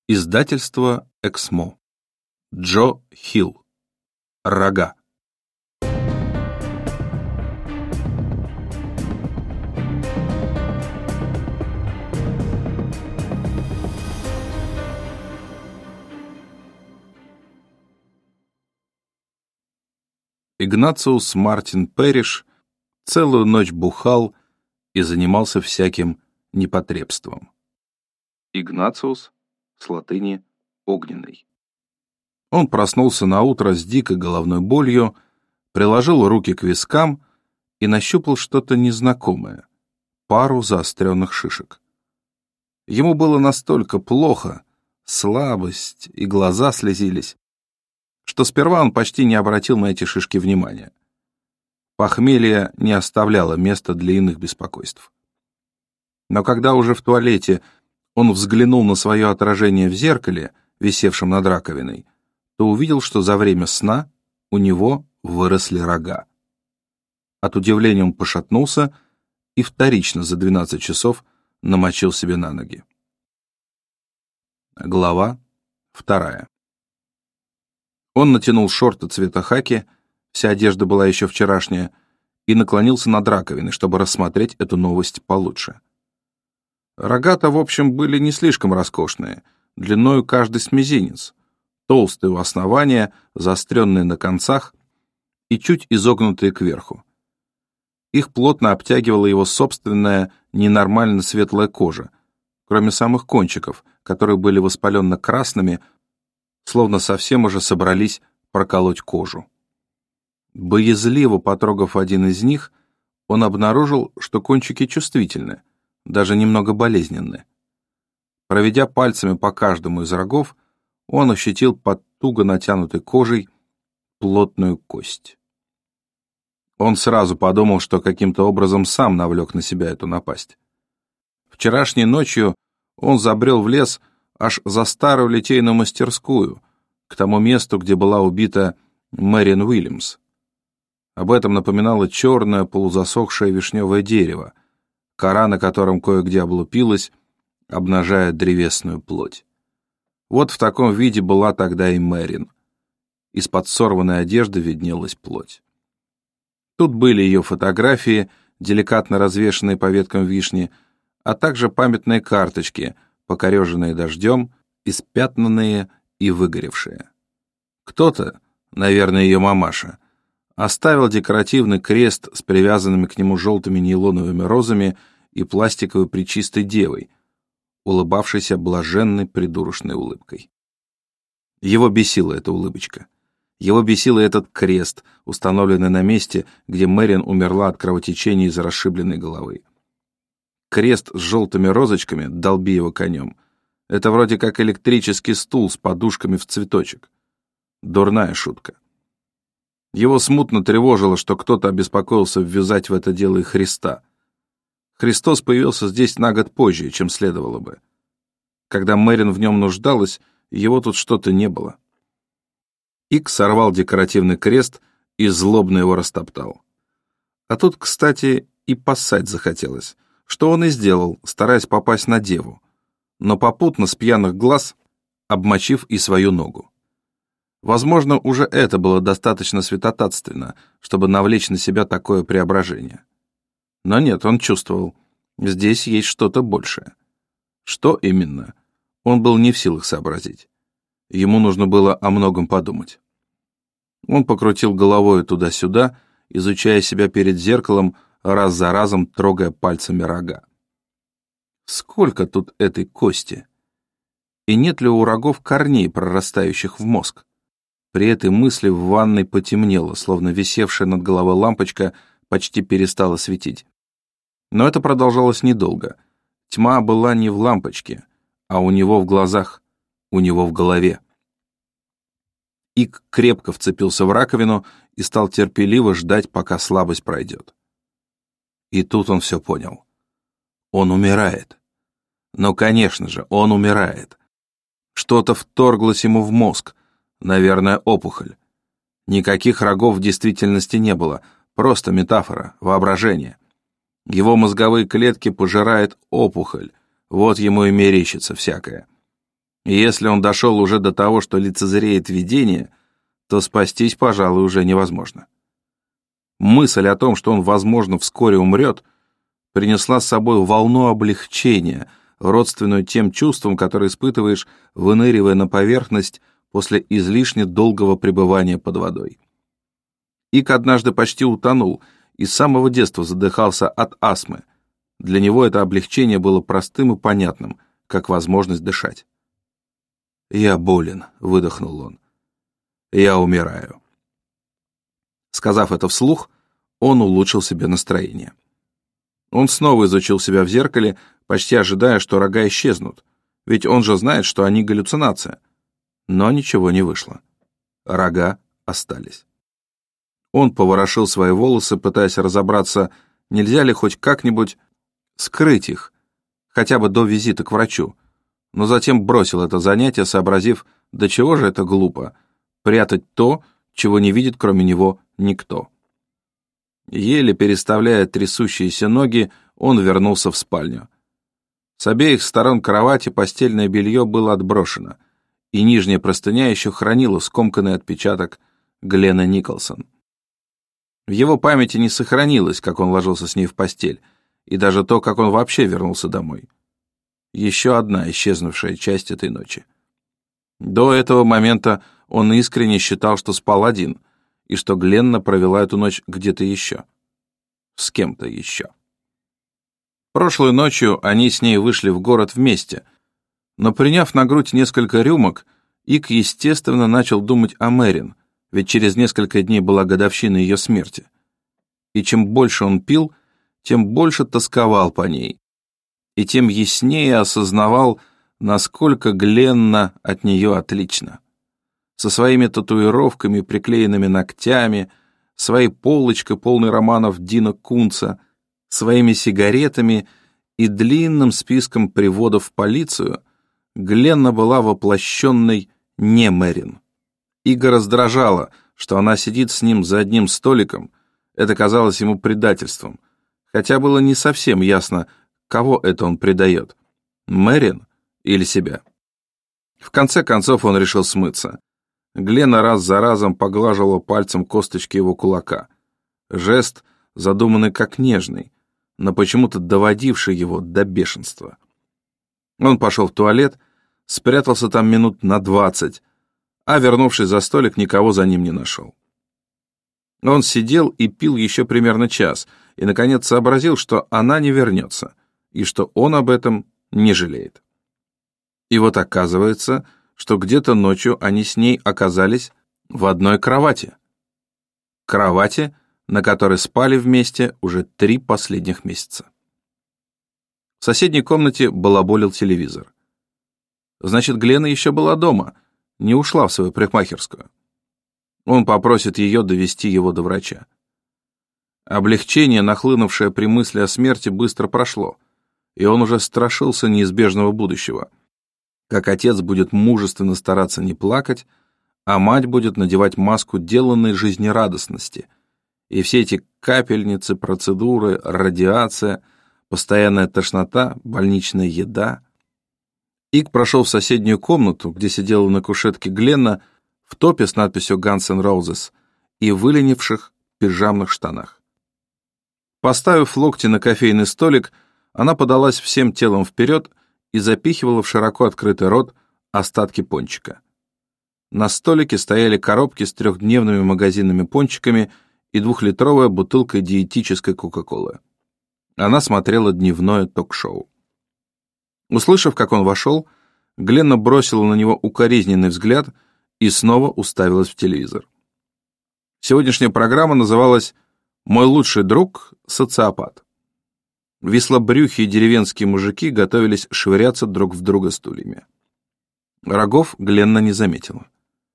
Издательство «Эксмо». Джо Хилл. Рога. Игнациус Мартин Пэриш целую ночь бухал и занимался всяким непотребством. Игнациус с латыни «огненный». Он проснулся наутро с дикой головной болью, приложил руки к вискам и нащупал что-то незнакомое — пару заостренных шишек. Ему было настолько плохо, слабость и глаза слезились, что сперва он почти не обратил на эти шишки внимания. Похмелье не оставляло места для иных беспокойств. Но когда уже в туалете он взглянул на свое отражение в зеркале, висевшем над раковиной, то увидел, что за время сна у него выросли рога. От удивления он пошатнулся и вторично за 12 часов намочил себе на ноги. Глава 2. Он натянул шорты цвета хаки, вся одежда была еще вчерашняя, и наклонился над раковиной, чтобы рассмотреть эту новость получше. Рога-то, в общем, были не слишком роскошные, длиною каждый с мизинец, толстые у основания, заостренные на концах и чуть изогнутые кверху. Их плотно обтягивала его собственная ненормально светлая кожа, кроме самых кончиков, которые были воспаленно-красными, словно совсем уже собрались проколоть кожу. Боязливо потрогав один из них, он обнаружил, что кончики чувствительны, даже немного болезненны. Проведя пальцами по каждому из рогов, он ощутил под туго натянутой кожей плотную кость. Он сразу подумал, что каким-то образом сам навлек на себя эту напасть. Вчерашней ночью он забрел в лес аж за старую литейную мастерскую, к тому месту, где была убита Мэриан Уильямс. Об этом напоминало черное полузасохшее вишневое дерево, кора на котором кое-где облупилась, обнажая древесную плоть. Вот в таком виде была тогда и Мэриан. Из-под сорванной одежды виднелась плоть. Тут были ее фотографии, деликатно развешанные по веткам вишни, а также памятные карточки, покореженные дождем, испятнанные и выгоревшие. Кто-то, наверное, ее мамаша, оставил декоративный крест с привязанными к нему желтыми нейлоновыми розами и пластиковой пречистой девой, улыбавшейся блаженной придурочной улыбкой. Его бесила эта улыбочка. Его бесил этот крест, установленный на месте, где Мэриан умерла от кровотечения из расшибленной головы. Крест с желтыми розочками, долби его конем, это вроде как электрический стул с подушками в цветочек. Дурная шутка. Его смутно тревожило, что кто-то обеспокоился ввязать в это дело и Христа. Христос появился здесь на год позже, чем следовало бы. Когда Мэриан в нем нуждалась, его тут что-то не было. Ик сорвал декоративный крест и злобно его растоптал. А тут, кстати, и поссать захотелось, что он и сделал, стараясь попасть на деву, но попутно с пьяных глаз обмочив и свою ногу. Возможно, уже это было достаточно святотатственно, чтобы навлечь на себя такое преображение. Но нет, он чувствовал, здесь есть что-то большее. Что именно? Он был не в силах сообразить. Ему нужно было о многом подумать. Он покрутил головой туда-сюда, изучая себя перед зеркалом, раз за разом трогая пальцами рога. Сколько тут этой кости? И нет ли у рогов корней, прорастающих в мозг? При этой мысли в ванной потемнело, словно висевшая над головой лампочка почти перестала светить. Но это продолжалось недолго. Тьма была не в лампочке, а у него в глазах, у него в голове. Ик крепко вцепился в раковину и стал терпеливо ждать, пока слабость пройдет. И тут он все понял. Он умирает. Ну, конечно же, он умирает. Что-то вторглось ему в мозг, наверное, опухоль. Никаких рогов в действительности не было, просто метафора, воображение. Его мозговые клетки пожирает опухоль, вот ему и мерещится всякое. И если он дошел уже до того, что лицезреет видение, то спастись, пожалуй, уже невозможно. Мысль о том, что он, возможно, вскоре умрет, принесла с собой волну облегчения, родственную тем чувствам, которые испытываешь, выныривая на поверхность после излишне долгого пребывания под водой. Ик однажды почти утонул и с самого детства задыхался от астмы. Для него это облегчение было простым и понятным, как возможность дышать. «Я болен», — выдохнул он. «Я умираю». Сказав это вслух, он улучшил себе настроение. Он снова изучил себя в зеркале, почти ожидая, что рога исчезнут, ведь он же знает, что они галлюцинация. Но ничего не вышло. Рога остались. Он поворошил свои волосы, пытаясь разобраться, нельзя ли хоть как-нибудь скрыть их, хотя бы до визита к врачу, но затем бросил это занятие, сообразив, до чего же это глупо, прятать то, чего не видит кроме него никто. Еле переставляя трясущиеся ноги, он вернулся в спальню. С обеих сторон кровати постельное белье было отброшено, и нижняя простыня еще хранила скомканный отпечаток Гленна Николсон. В его памяти не сохранилось, как он ложился с ней в постель, и даже то, как он вообще вернулся домой. Еще одна исчезнувшая часть этой ночи. До этого момента он искренне считал, что спал один, и что Гленна провела эту ночь где-то еще. С кем-то еще. Прошлой ночью они с ней вышли в город вместе, но, приняв на грудь несколько рюмок, Ик, естественно, начал думать о Мэрин, ведь через несколько дней была годовщина ее смерти. И чем больше он пил, тем больше тосковал по ней, и тем яснее осознавал, насколько Гленна от нее отлична. Со своими татуировками, приклеенными ногтями, своей полочкой, полной романов Дина Кунца, своими сигаретами и длинным списком приводов в полицию, Гленна была воплощенной не Мэрин. Ига раздражала, что она сидит с ним за одним столиком, это казалось ему предательством, хотя было не совсем ясно, кого это он предает, Мэрин или себя. В конце концов он решил смыться. Гленна раз за разом поглаживала пальцем косточки его кулака. Жест, задуманный как нежный, но почему-то доводивший его до бешенства. Он пошел в туалет, спрятался там минут на 20, а, вернувшись за столик, никого за ним не нашел. Он сидел и пил еще примерно час, и, наконец, сообразил, что она не вернется, и что он об этом не жалеет. И вот оказывается, что где-то ночью они с ней оказались в одной кровати. Кровати, на которой спали вместе уже 3 последних месяца. В соседней комнате балаболил телевизор. Значит, Гленна еще была дома, не ушла в свою парикмахерскую. Он попросит ее довести его до врача. Облегчение, нахлынувшее при мысли о смерти, быстро прошло, и он уже страшился неизбежного будущего. Как отец будет мужественно стараться не плакать, а мать будет надевать маску деланной жизнерадостности. И все эти капельницы, процедуры, радиация, постоянная тошнота, больничная еда. Ик прошел в соседнюю комнату, где сидела на кушетке Гленна в топе с надписью Guns N' Roses и выленивших пижамных штанах. Поставив локти на кофейный столик, она подалась всем телом вперед и запихивала в широко открытый рот остатки пончика. На столике стояли коробки с 3-дневными магазинными пончиками и 2-литровая бутылка диетической Кока-Колы. Она смотрела дневное ток-шоу. Услышав, как он вошел, Гленна бросила на него укоризненный взгляд и снова уставилась в телевизор. Сегодняшняя программа называлась «Мой лучший друг – социопат». Вислобрюхие деревенские мужики готовились швыряться друг в друга стульями. Рогов Гленна не заметила.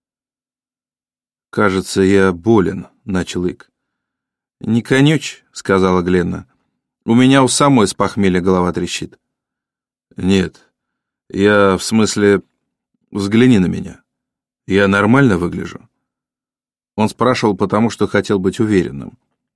«Кажется, я болен», — начал Ик. «Не конючь», — сказала Гленна. «У меня у самой с похмелья голова трещит». «Нет, я в смысле... Взгляни на меня. Я нормально выгляжу?» Он спрашивал, потому что хотел быть уверенным.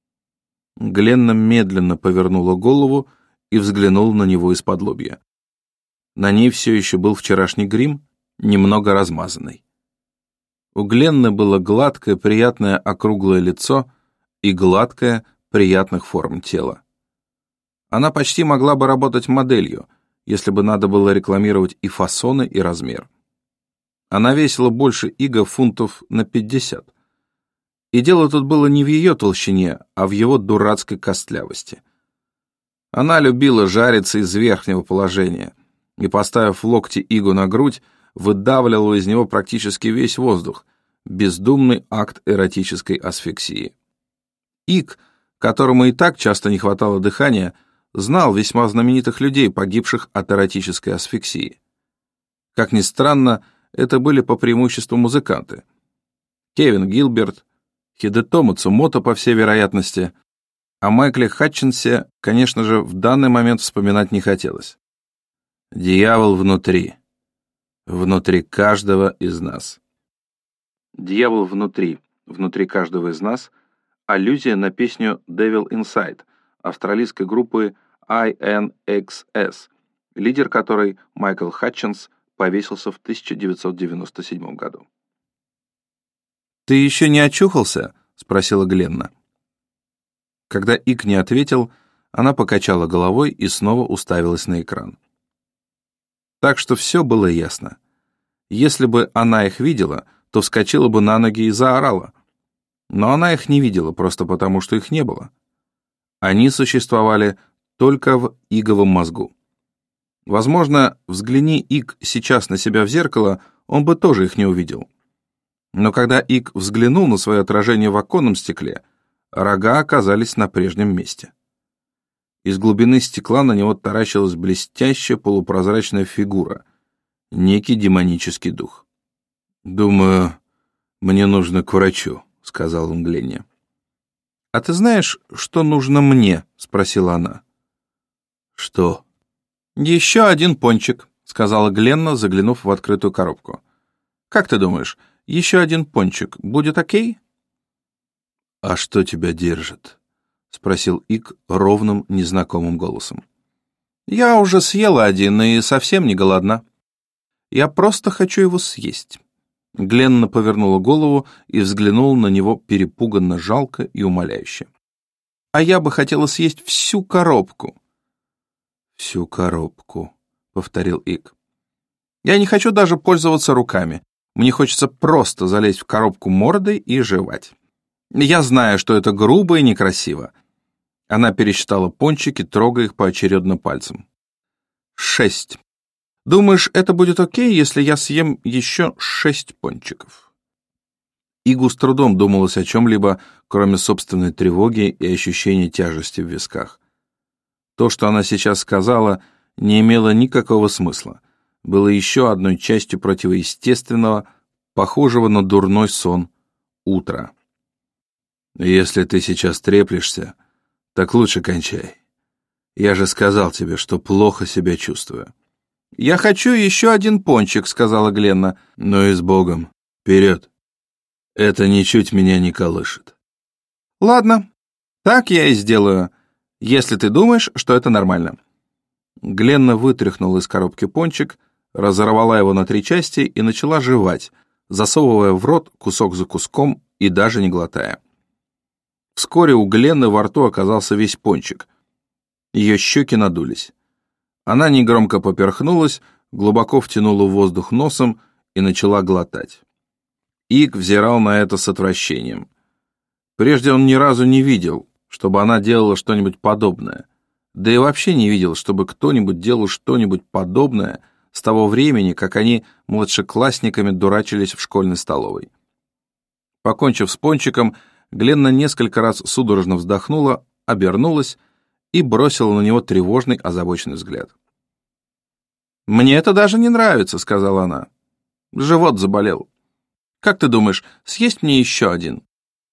Гленна медленно повернула голову и взглянула на него из-под лобья. На ней все еще был вчерашний грим, немного размазанной. У Гленны было гладкое, приятное округлое лицо и гладкое, приятных форм тело. Она почти могла бы работать моделью, если бы надо было рекламировать и фасоны, и размер. Она весила больше Ига фунтов на 50. И дело тут было не в ее толщине, а в его дурацкой костлявости. Она любила жариться из верхнего положения и, поставив локти Игу на грудь, выдавливала из него практически весь воздух, бездумный акт эротической асфиксии. Иг, которому и так часто не хватало дыхания, знал весьма знаменитых людей, погибших от эротической асфиксии. Как ни странно, это были по преимуществу музыканты. Кевин Гилберт, Хидетому Цумото, по всей вероятности, о Майкле Хатчинсе, конечно же, в данный момент вспоминать не хотелось. Дьявол внутри. Внутри каждого из нас. Дьявол внутри. Внутри каждого из нас. Аллюзия на песню Devil Inside австралийской группы INXS, лидер которой Майкл Хатчинс повесился в 1997 году. «Ты еще не очухался?» — спросила Гленна. Когда Ик не ответил, она покачала головой и снова уставилась на экран. Так что все было ясно. Если бы она их видела, то вскочила бы на ноги и заорала. Но она их не видела просто потому, что их не было. Они существовали только в Иговом мозгу. Возможно, взгляни Ик сейчас на себя в зеркало, он бы тоже их не увидел. Но когда Ик взглянул на свое отражение в оконном стекле, рога оказались на прежнем месте. Из глубины стекла на него таращилась блестящая полупрозрачная фигура, некий демонический дух. «Думаю, мне нужно к врачу», — сказал он Гленне. «А ты знаешь, что нужно мне?» — спросила она. «Что?» «Еще один пончик», — сказала Гленна, заглянув в открытую коробку. «Как ты думаешь, еще один пончик будет окей?» «А что тебя держит?» — спросил Ик ровным, незнакомым голосом. «Я уже съела один и совсем не голодна. Я просто хочу его съесть». Гленна повернула голову и взглянула на него перепуганно, жалко и умоляюще. «А я бы хотела съесть всю коробку». «Всю коробку», — повторил Ик. «Я не хочу даже пользоваться руками. Мне хочется просто залезть в коробку мордой и жевать. Я знаю, что это грубо и некрасиво». Она пересчитала пончики, трогая их поочередно пальцем. 6. Думаешь, это будет окей, если я съем еще 6 пончиков?» Игу с трудом думалось о чем-либо, кроме собственной тревоги и ощущения тяжести в висках. То, что она сейчас сказала, не имело никакого смысла, было еще одной частью противоестественного, похожего на дурной сон, утра. «Если ты сейчас треплешься, так лучше кончай. Я же сказал тебе, что плохо себя чувствую». «Я хочу еще один пончик», — сказала Гленна. «Ну и с Богом. Вперед. Это ничуть меня не колышет». «Ладно, так я и сделаю, если ты думаешь, что это нормально». Гленна вытряхнула из коробки пончик, разорвала его на 3 части и начала жевать, засовывая в рот кусок за куском и даже не глотая. Вскоре у Гленны во рту оказался весь пончик. Ее щеки надулись. Она негромко поперхнулась, глубоко втянула воздух носом и начала глотать. Ик взирал на это с отвращением. Прежде он ни разу не видел, чтобы она делала что-нибудь подобное. Да и вообще не видел, чтобы кто-нибудь делал что-нибудь подобное с того времени, как они младшеклассниками дурачились в школьной столовой. Покончив с пончиком, Гленна несколько раз судорожно вздохнула, обернулась и бросила на него тревожный, озабоченный взгляд. «Мне это даже не нравится», — сказала она. «Живот заболел. Как ты думаешь, съесть мне еще один?»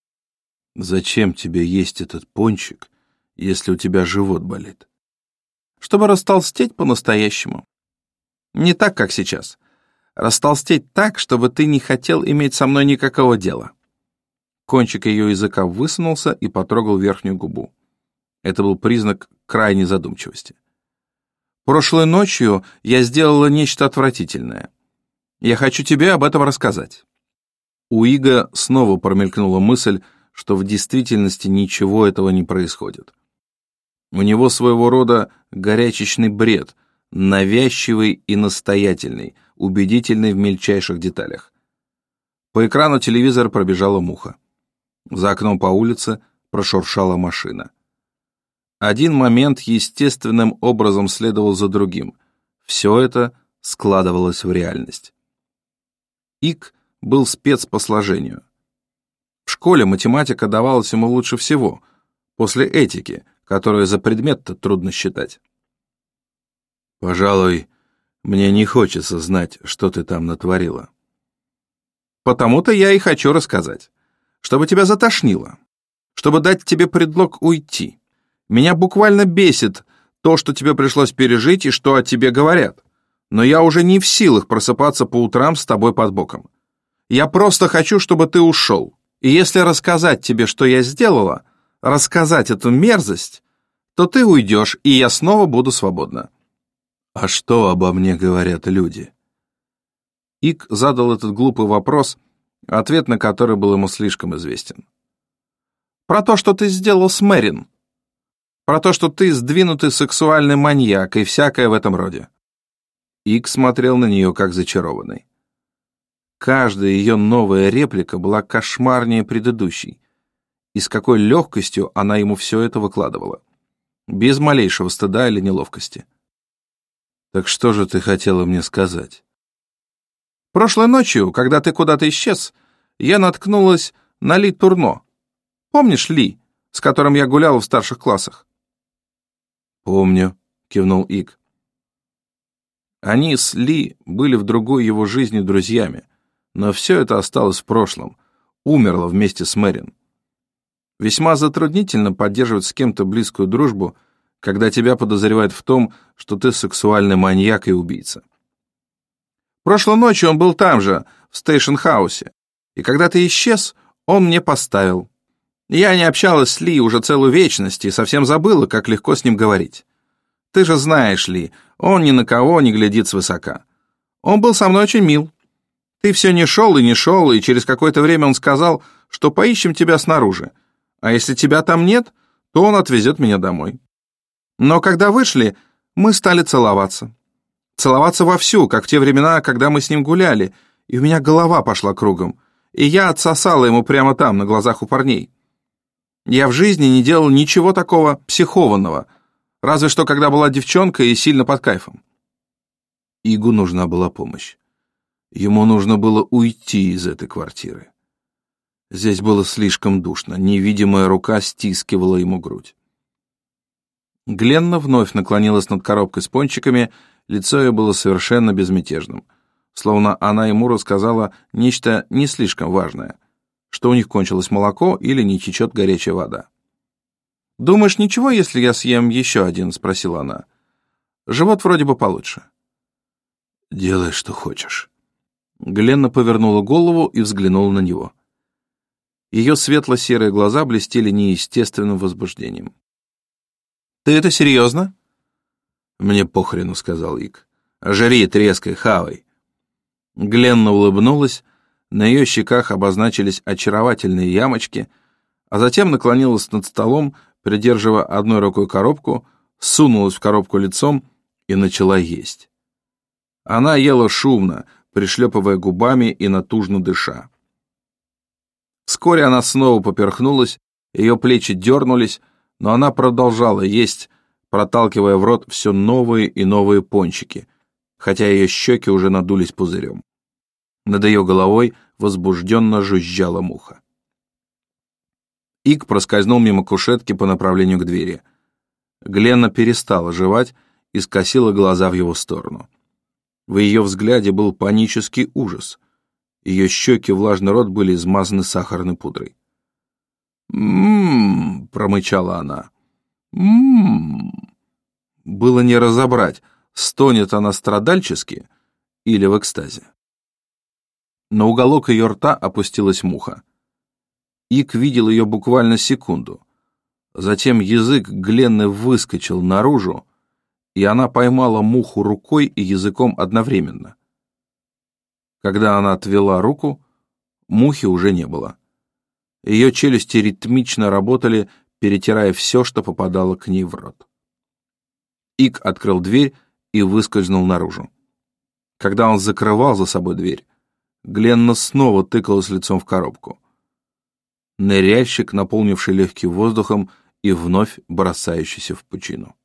«Зачем тебе есть этот пончик, если у тебя живот болит?» «Чтобы растолстеть по-настоящему. Не так, как сейчас. Растолстеть так, чтобы ты не хотел иметь со мной никакого дела». Кончик ее языка высунулся и потрогал верхнюю губу. Это был признак крайней задумчивости. «Прошлой ночью я сделала нечто отвратительное. Я хочу тебе об этом рассказать». У Ига снова промелькнула мысль, что в действительности ничего этого не происходит. У него своего рода горячечный бред, навязчивый и настоятельный, убедительный в мельчайших деталях. По экрану телевизора пробежала муха. За окном по улице прошуршала машина. Один момент естественным образом следовал за другим. Все это складывалось в реальность. Иг был спец по сложению. В школе математика давалась ему лучше всего, после этики, которую за предмет-то трудно считать. «Пожалуй, мне не хочется знать, что ты там натворила». «Потому-то я и хочу рассказать, чтобы тебя затошнило, чтобы дать тебе предлог уйти. Меня буквально бесит то, что тебе пришлось пережить и что о тебе говорят, но я уже не в силах просыпаться по утрам с тобой под боком. Я просто хочу, чтобы ты ушел. И если рассказать тебе, что я сделала, рассказать эту мерзость, то ты уйдешь, и я снова буду свободна». «А что обо мне говорят люди?» Иг задал этот глупый вопрос, ответ на который был ему слишком известен. «Про то, что ты сделал с Мэрин. Про то, что ты сдвинутый сексуальный маньяк и всякое в этом роде». Иг смотрел на нее как зачарованный. Каждая ее новая реплика была кошмарнее предыдущей, и с какой легкостью она ему все это выкладывала, без малейшего стыда или неловкости. «Так что же ты хотела мне сказать?» «Прошлой ночью, когда ты куда-то исчез, я наткнулась на Ли Турно. Помнишь Ли, с которым я гуляла в старших классах?» «Помню», — кивнул Иг. Они с Ли были в другой его жизни друзьями, но все это осталось в прошлом, умерло вместе с Мэрин. Весьма затруднительно поддерживать с кем-то близкую дружбу, когда тебя подозревают в том, что ты сексуальный маньяк и убийца. Прошлой ночью он был там же, в стейшн-хаусе, и когда ты исчез, он мне поставил. Я не общалась с Ли уже целую вечность и совсем забыла, как легко с ним говорить. Ты же знаешь, Ли, он ни на кого не глядит свысока. Он был со мной очень мил. Ты все не шел, и через какое-то время он сказал, что поищем тебя снаружи, а если тебя там нет, то он отвезет меня домой. Но когда вышли, мы стали целоваться. Целоваться вовсю, как в те времена, когда мы с ним гуляли, и у меня голова пошла кругом, и я отсосала ему прямо там, на глазах у парней. Я в жизни не делал ничего такого психованного, разве что когда была девчонка и сильно под кайфом». Игу нужна была помощь. Ему нужно было уйти из этой квартиры. Здесь было слишком душно, невидимая рука стискивала ему грудь. Гленна вновь наклонилась над коробкой с пончиками, лицо ее было совершенно безмятежным, словно она ему рассказала нечто не слишком важное, что у них кончилось молоко или не течет горячая вода. «Думаешь, ничего, если я съем еще один?» — спросила она. «Живот вроде бы получше». «Делай, что хочешь». Гленна повернула голову и взглянула на него. Ее светло-серые глаза блестели неестественным возбуждением. «Ты это серьезно?» «Мне похрену», — сказал Иг. «Жри, трескай, хавай». Гленна улыбнулась, на ее щеках обозначились очаровательные ямочки, а затем наклонилась над столом, придерживая одной рукой коробку, сунулась в коробку лицом и начала есть. Она ела шумно, пришлепывая губами и натужно дыша. Вскоре она снова поперхнулась, ее плечи дернулись, но она продолжала есть, проталкивая в рот все новые и новые пончики, хотя ее щеки уже надулись пузырем. Над ее головой возбужденно жужжала муха. Иг проскользнул мимо кушетки по направлению к двери. Гленна перестала жевать и скосила глаза в его сторону. В ее взгляде был панический ужас. Ее щеки и влажный рот были измазаны сахарной пудрой. «М-м-м», промычала она. «М-м-м». Было не разобрать, стонет она страдальчески или в экстазе. На уголок ее рта опустилась муха. Иг видел ее буквально секунду. Затем язык Гленны выскочил наружу, и она поймала муху рукой и языком одновременно. Когда она отвела руку, мухи уже не было. Ее челюсти ритмично работали, перетирая все, что попадало к ней в рот. Ик открыл дверь и выскользнул наружу. Когда он закрывал за собой дверь, Гленна снова тыкалась лицом в коробку. Ныряльщик, наполнивший легкие воздухом и вновь бросающийся в пучину.